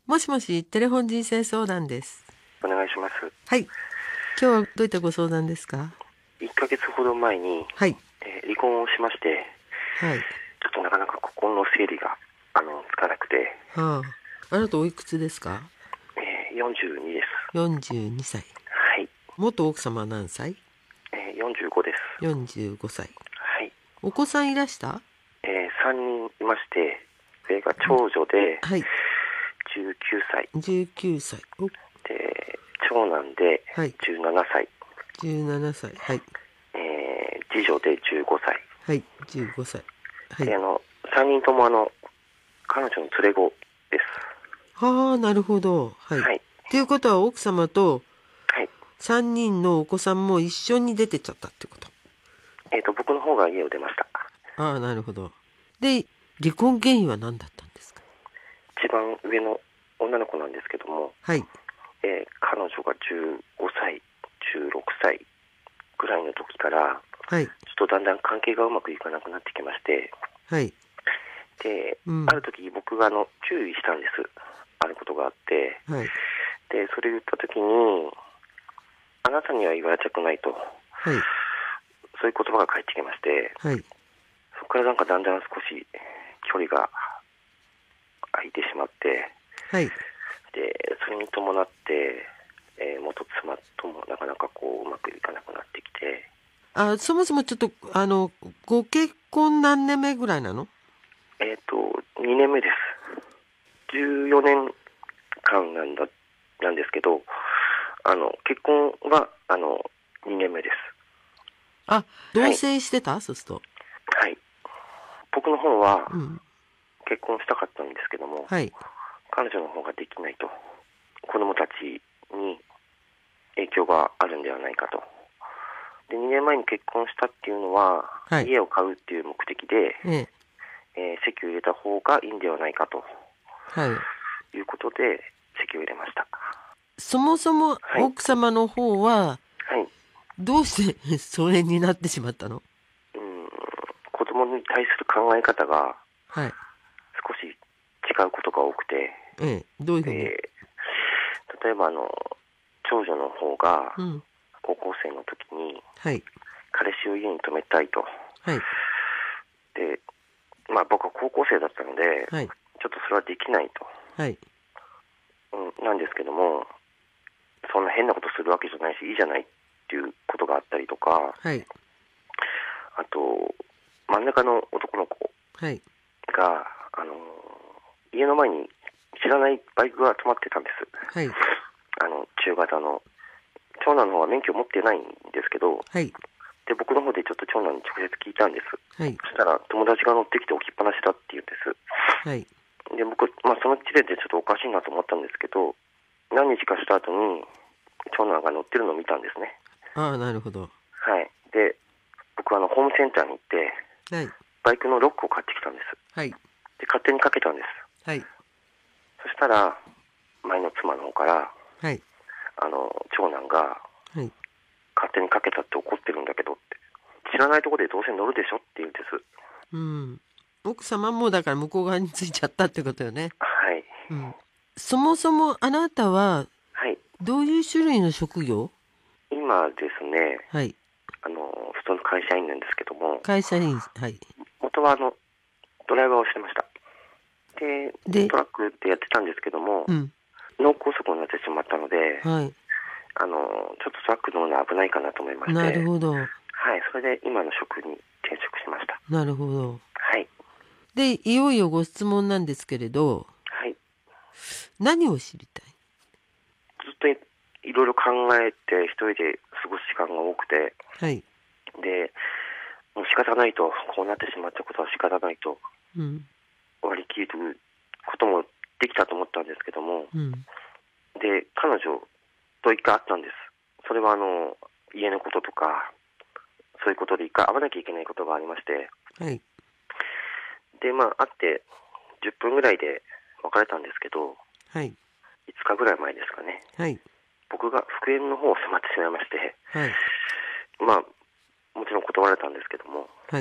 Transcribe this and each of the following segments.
もしもし、テレフォン人生相談です。 お願いします。 はい。今日はどういったご相談ですか？ 1ヶ月ほど前に、 はい。 離婚をしまして、 はい。 ちょっとなかなか心の整理がつかなくて、 はあ。あなたおいくつですか？ 42です。 42歳。 はい。 元奥様は何歳？ 45です。 45歳。 はい。 お子さんいらした？ 3人いまして、上が長女ではい。 19歳、 19歳。 で、長男ではい。 17歳、 17歳。はい。 次女で15歳。 はい。15歳。はで、 い。 3人とも彼女の連れ子です。 はあ、なるほど。はい。っはい。 ていうことは奥様とはい。 3人のお子さんも一緒に出てっちゃったってこと？ 僕の方が家を出ました。 ああ、なるほど。で、離婚原因は何だったんですか？ 一番上の女の子なんですけども、 はい。 彼女が15歳、16歳ぐらいの時から、 はい。 ちょっとだんだん関係がうまくいかなくなってきまして、 はい。 で、 うん。 ある時僕が注意したんです。あることがあって、 はい。 で、それを言った時に、あなたには言われたくないと、 はい。 そういう言葉が返ってきまして、 はい。 そこからなんかだんだん少し距離が空いてしまって、 はい。 で、それに伴って、元妻ともなかなかうまくいかなくなってきて、 あ、そもそもちょっと、ご結婚何年目ぐらいなの？ 2年目です。14年間なんですけど、結婚は、2年目です。 あ、同はい。 棲してた？そうすると。 はい。僕の方はうん。 結婚したかったんですけども、 はい。 彼女の方ができないと。子供たちに影響があるんではないかと。で、2年前に結婚したっていうのは、 はい。 家を買うっていう目的で、 ええ。 籍を入れた方がいいんではないかとはい。 いうことで、籍を入れました。 そもそもはい。 奥様の方は、 はい。 どうして疎遠になってしまったの？ うん、子供に対する考え方がはい。 少し違うことが多くて、 ええ。どういうふうに？ で、例えば長女の方がうん。 高校生の時にはい。 彼氏を家に泊めたいと。 はい。 で、まあ僕は高校生だったので、 はい。 ちょっとそれはできないと。 はい。 なんですけども、そんな変なことするわけじゃないし、いいじゃないっていうことがあったりとか、 はい。 あと、真ん中の男の子はい。 が、家の前に知らないバイクが止まってたんです。 はい。 中型の。長男の方は免許を持ってないんですけど、 はい。 で、僕の方でちょっと長男に直接聞いたんです。 はい。 そしたら、友達が乗ってきて置きっぱなしだって言うんです。 はい。 で、僕、まあ、その時点でちょっとおかしいなと思ったんですけど、何日かした後に、長男が乗ってるのを見たんですね。 ああ、なるほど。 はい。で、僕はホームセンターに行って、 はい。 バイクのロックを買ってきたんです。 はい。 で、勝手にかけたんです。 はい。 そしたら、前の妻の方から、 はい。 長男が、 はい。 勝手にかけたって怒ってるんだけどって。知らないところでどうせ乗るでしょって言うんです。 うん。奥様もだから向こう側についちゃったってことよね。 はい。 うん。そもそもあなたははい。 どういう種類の職業？ 今ですね、 はい。 普通の会社員なんですけども、 会社員。はい。 元はドライバーをしてました。で、 で、 トラックってやってたんですけども、 うん。 脳梗塞になってしまったので、 はい。 ちょっとトラック乗るのは危ないかなと思いましなるて、 ほど。 はい、それで今の職に転職しました。 なるほど。 はい。 で、いよいよご質問なんですけれど、 はい。 何を知りたい？ ずっといろいろ考えて一人で過ごす時間が多くて、 はい。 で、もう仕方ないと、こうなってしまったことは仕方ないとうん。 割り切ることもできたと思ったんですけども、 うん。 で、彼女と一回会ったんです。それは家のこととか、そういうことで一回会わなきゃいけないことがありまして、 はい。 で、まあ会って10分ぐらいで別れたんですけど、 はい。 5日ぐらい前ですかね。 はい。 僕が復縁の方を迫ってしまいまして、 はい。 まあ、もちろん断られたんですけども、 はい。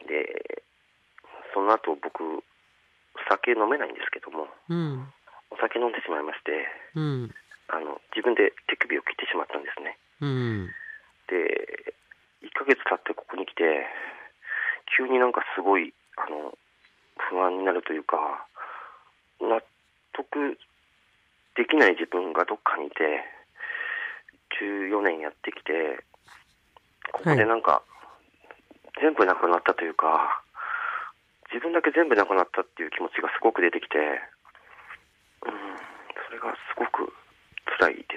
で、その後僕、酒飲めないんですけども、 うん。 お酒酒飲んでしまいまして、 うん。 自分で手首を切ってしまったんですね。 うん。 で、1ヶ月経ってここに来て、急になんかすごい、不安になるというか、納得できない自分がどっかにいて、14年やってきて、ここでなんか、全部なくなったというか、自分だけ全部なくなったっていう気持ちがすごく出てきて、それがすごく辛いです。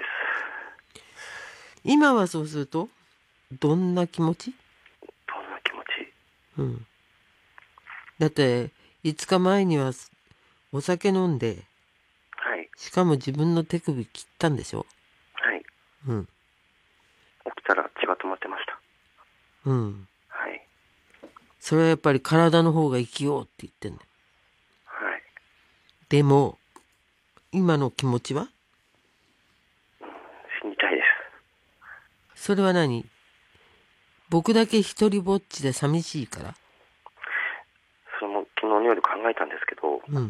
今はそうするとどんな気持ち？ どんな気持ち？ うん。だって5日前にはお酒飲んで、 はい。 しかも自分の手首切ったんでしょ？ はい。 うん。 起きたら血が止まってました。 うん。 はい。 それはやっぱり体の方が生きようって言ってんだよ。 はい。 でも今の気持ちは？ 死にたいです。 それは何？僕だけ一人ぼっちで寂しいから？ それも昨日の夜考えたんですけど、 うん。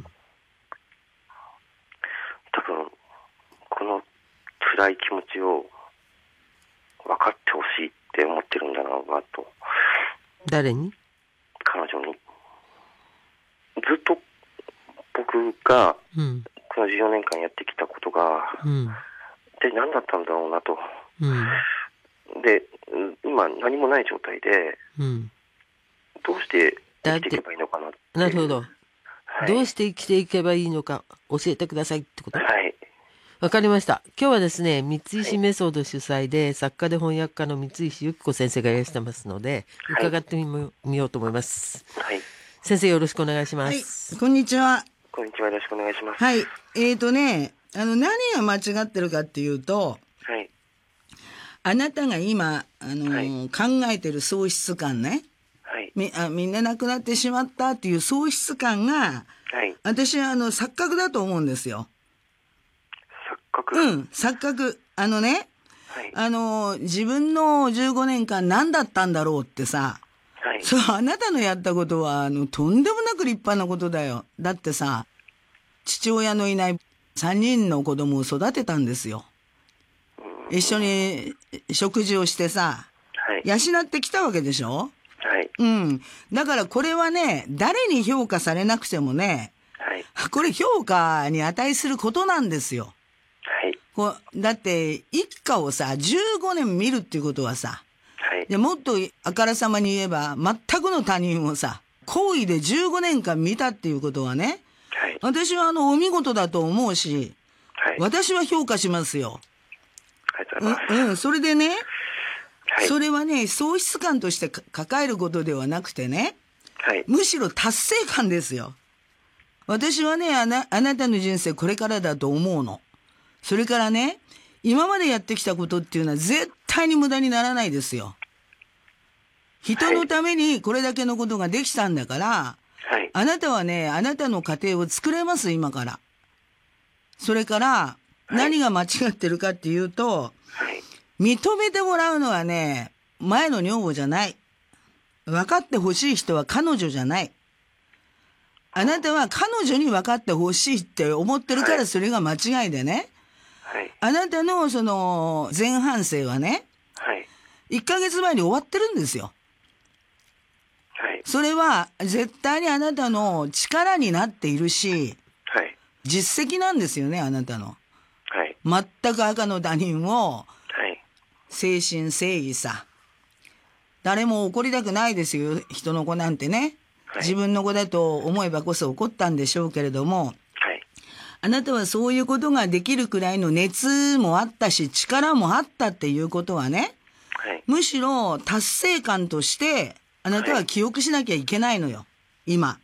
多分この辛い気持ちを分かってほしいって思ってるんだろうなと。 誰に？ 彼女に。ずっと僕がこの14年間やってきたことが、で何だったんだろうなと。で、今何もない状態で、どうして生きていけばいいのかなって。 なるほど。 はい、 どうして生きていけばいいのか教えてくださいってこと？ はい。 わかりました。今日はですね、三石メソッド主催で、作家で翻訳家の三石由紀子先生がいらしてますので、伺ってみようと思います。 はい。 先生よろしくお願いします。 はい、こんにちは。 こんにちは、よろしくお願いします。 はい。何が間違ってるかっていうと、 はい。 あなたが今、考えてる喪失感ね。 はい。 みんな亡くなってしまったっていう喪失感が、 はい。 私は錯覚だと思うんですよ。 錯覚？ 錯覚。 はい。 自分の15年間何だったんだろうってさ、 はい。 そう、あなたのやったことは、とんでもなく立派なことだよ。だってさ、父親のいない3人の子供を育てたんですよ。一緒に食事をしてさ、 はい、 養ってきたわけでしょ？ はい。 だからこれはね、誰に評価されなくてもね、 はい。 これ評価に値することなんですよ。 はい。 だって、一家をさ、15年見るっていうことはさ、 はい。 でもっとあからさまに言えば、全くの他人をさ、行為で15年間見たっていうことはね、 はい、 私はお見事だと思うし、 はい、 私は評価しますよ。 ありがとうございます。 それでね、 はい、 それはね、喪失感として抱えることではなくてね、 はい、 むしろ達成感ですよ。私はね、あなたの人生これからだと思うの。それからね、今までやってきたことっていうのは絶対に無駄にならないですよ。人のためにこれだけのことができたんだから、はい、あなたはね、あなたの家庭を作れます、今から。それから、何が間違ってるかっていうと、はい、認めてもらうのはね、前の女房じゃない。分かってほしい人は彼女じゃない。あなたは彼女に分かってほしいって思ってるからそれが間違いでね。はい、あなたのその前半生はね、はい、1ヶ月前に終わってるんですよ。はい、それは絶対にあなたの力になっているし、はい、実績なんですよね、あなたの。はい、全く赤の他人を、はい、誠心誠意さ。誰も怒りたくないですよ、人の子なんてね。はい、自分の子だと思えばこそ怒ったんでしょうけれども、はい、あなたはそういうことができるくらいの熱もあったし、力もあったっていうことはね、はい、むしろ達成感として、あなたは記憶しなきゃいけないのよ、今。はい、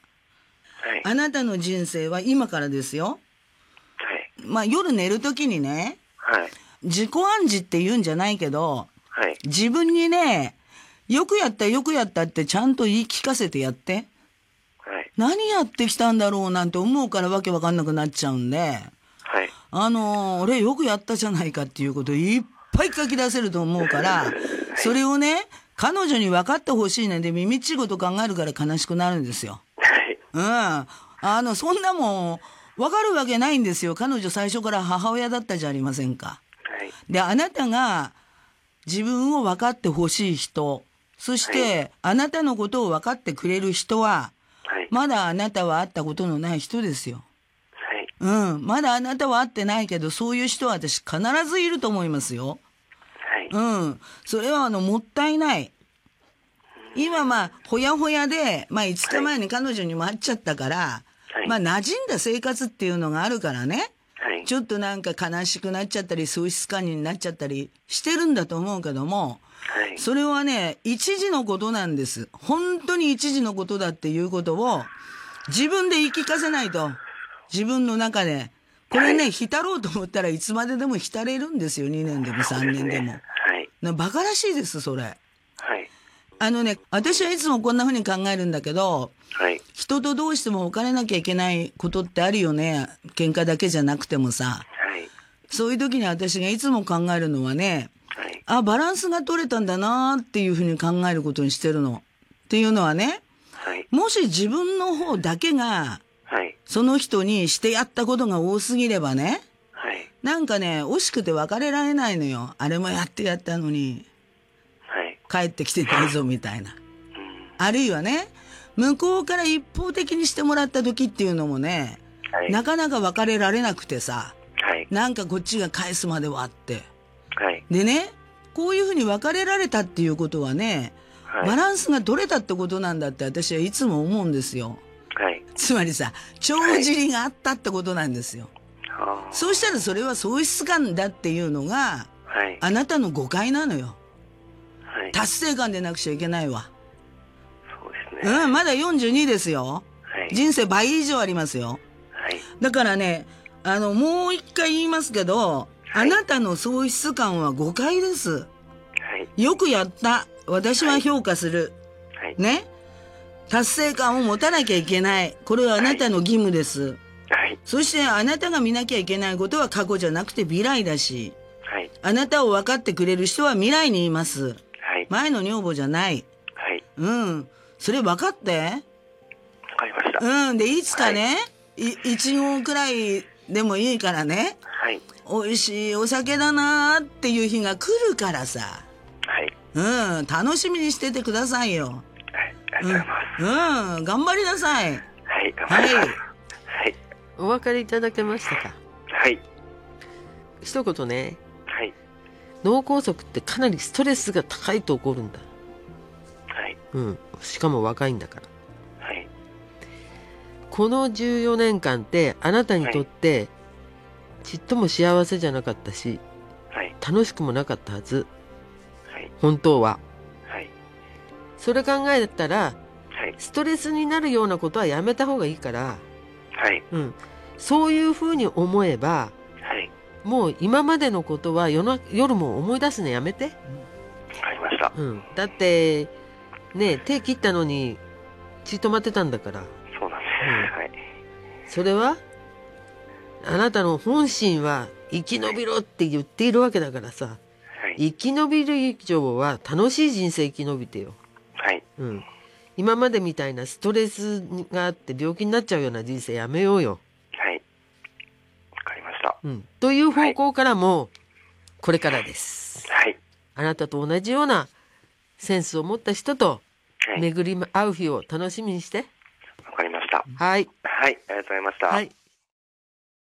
あなたの人生は今からですよ。はい、夜寝るときにね、はい、自己暗示って言うんじゃないけど、はい、自分にね、よくやったよくやったってちゃんと言い聞かせてやって。はい、何やってきたんだろうなんて思うからわけわかんなくなっちゃうんで、はい、俺よくやったじゃないかっていうことをいっぱい書き出せると思うから、はい、それをね、彼女に分かってほしいねで耳っちいこと考えるから悲しくなるんですよ。はい、そんなもんわかるわけないんですよ。彼女最初から母親だったじゃありませんか。 はい。 で、あなたが自分を分かってほしい人、そして、あなたのことを分かってくれる人は、 はい。 まだあなたは会ったことのない人ですよ。 はい。 まだあなたは会ってないけど、そういう人は私必ずいると思いますよ。 はい。 それはもったいない。今ほやほやで、5日前に彼女にも会っちゃったから、 はい。 馴染んだ生活っていうのがあるからね、 はい。 ちょっとなんか悲しくなっちゃったり、喪失感になっちゃったりしてるんだと思うけども、 はい。 それはね、一時のことなんです。本当に一時のことだっていうことを、自分で言い聞かせないと。自分の中で。これね、浸ろうと思ったらいつまででも浸れるんですよ。2年でも3年でも。 はい。 バカらしいです、それ。 はい。 私はいつもこんな風に考えるんだけど、 はい。 人とどうしても別れなきゃいけないことってあるよね。喧嘩だけじゃなくてもさ。 はい。 そういう時に私がいつも考えるのはね、 はい。 バランスが取れたんだなっていうふうに考えることにしてるの。っていうのはね、 はい。 もし自分の方だけが、 はい。 その人にしてやったことが多すぎればね、 はい。 なんかね、惜しくて別れられないのよ。あれもやったのに、 はい。 帰ってきてないぞみたいな。 うん。 あるいはね、向こうから一方的にしてもらった時っていうのもね、 はい。 なかなか別れられなくてさ、 はい。 なんかこっちが返すまではあって。 はい。 でね、こういうふうに別れられたっていうことはね、 はい。 バランスが取れたってことなんだって私はいつも思うんですよ。 はい。 つまりさ、帳尻があったってことなんですよ。 あそうしたらそれは喪失感だっていうのがー。はい。 あなたの誤解なのよ。 はい。 達成感でなくちゃいけないわ。 そうですね。 まだ42ですよ。 はい。 人生倍以上ありますよ。 はい。 だからね、もう一回言いますけど、あなたの喪失感は誤解です。 はい。 よくやった。私は評価する。 はい。 ね。達成感を持たなきゃいけない。これはあなたの義務です。 はい。 そしてあなたが見なきゃいけないことは過去じゃなくて未来だし、 はい。 あなたを分かってくれる人は未来にいます。 はい。 前の女房じゃない。 はい。 それ分かって。 わかりました。 で、いつかね、1合くらいでもいいからね、 はい。 美味しいお酒だなーっていう日が来るからさ。 はい。 楽しみにしててくださいよ。 はい。ありがとうございます。 頑張りなさい。 はい。頑張ります。 はいはい。 お分かりいただけましたか？ はい。 一言ね、 はい。 脳梗塞ってかなりストレスが高いと起こるんだ。 はい。 しかも若いんだから。 はい。 この14年間ってあなたにとってちっとも幸せじゃなかったし、 はい。 楽しくもなかったはず。 はい。 本当は。 はい。 それ考えたら、 はい。 ストレスになるようなことはやめた方がいいから、 はい。 そういうふうに思えば、 はい。 もう今までのことは夜も思い出すのやめて。 わかりました。 だってね、手切ったのに血止まってたんだから。 そうなんです。はい。 それはあなたの本心は生き延びろって言っているわけだからさ、 はい。 生き延びる以上は楽しい人生生き延びてよ。 はい。 今までみたいなストレスがあって病気になっちゃうような人生やめようよ。 はい。わかりました。 という方向からもこれからです。 はい。 あなたと同じようなセンスを持った人とはい。 巡り合う日を楽しみにして。 わかりました。 はい。 はい。ありがとうございました。 はい。